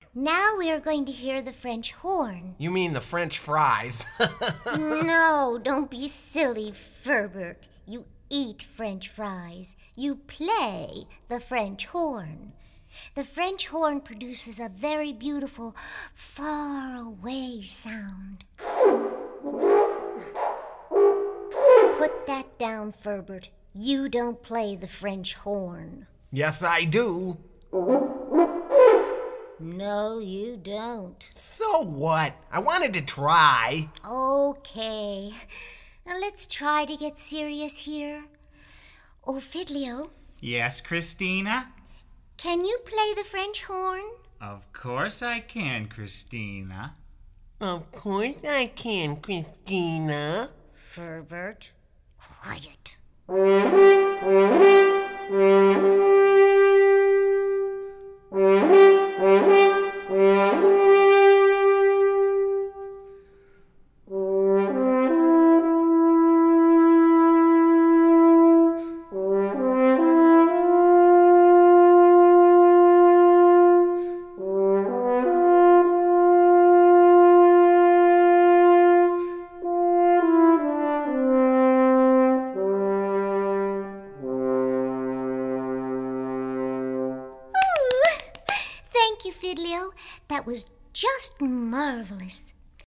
Now we are going to hear the French horn. You mean the French fries? No, don't be silly, Ferbert. You eat French fries. You play the French horn. The French horn produces a very beautiful, far-away sound. Put that down, Ferbert. You don't play the French horn. Yes, I do. No, you don't. So what? I wanted to try. Okay. Now let's try to get serious here. Oh, Fiddlio, Yes, Christina? can you play the French horn? Of course I can, Christina. Of course I can, Christina. Ferbert, quiet. Thank you, Fiddlio. That was just marvelous.